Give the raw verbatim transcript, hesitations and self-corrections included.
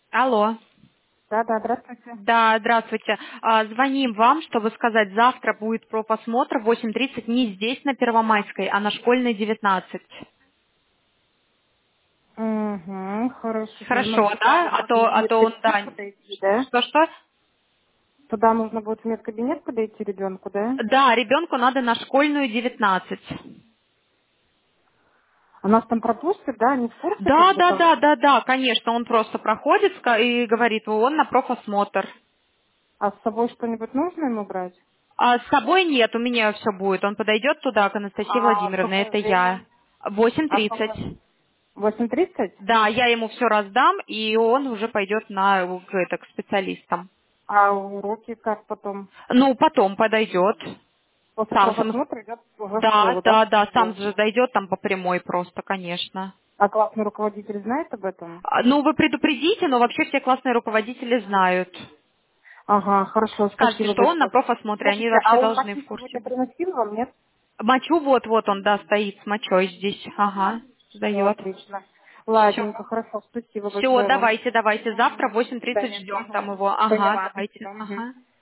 Алло. Да, да, здравствуйте. Да, здравствуйте. А, Звоним вам, чтобы сказать, завтра будет профосмотр в восемь тридцать не здесь, на Первомайской, а на Школьной девятнадцать. Угу, хорошо. Ну, Хорошо, туда да? А нужно будет то, в а то он, медкабинет да. подойти, да? Что-что? Туда нужно будет в медкабинет подойти ребенку, да? Да, ребенку надо на Школьную девятнадцать. А нас там пропустят, да? Они в курсе, как Да, бы да, там? да, да, да, конечно, он просто проходит ска- и говорит, он на профосмотр. А с собой что-нибудь нужно ему брать? А с собой нет, у меня все будет. Он подойдет туда, к Анастасии А в Владимировне, какое это я. время? Восемь А в тридцать. какое? восемь тридцать? Да, я ему все раздам, и он уже пойдет на к, это, к специалистам. А уроки как потом? Ну, потом подойдет. После Сам сам. профосмотра идет уже в Да, школу, да, да, в да, сам школу? же дойдет там по прямой просто, конечно. А классный руководитель знает об этом? А, Ну, вы предупредите, но вообще все классные руководители знают. Ага, хорошо, Скажите, спасибо что он на большое. профосмотре, они Слушайте, а вообще он должны мочу в курсе сегодня быть. приносил вам, нет? Мочу вот-вот он, да, стоит с мочой здесь. Ага, Все, сдает. отлично. Все. Ладненько, хорошо, спасибо Все, большое вам. давайте, давайте. Завтра в Мгм. восемь До тридцать свидания. ждем Мгм. там его. Ага, Поняла, давайте. спасибо. Мгм. Ага.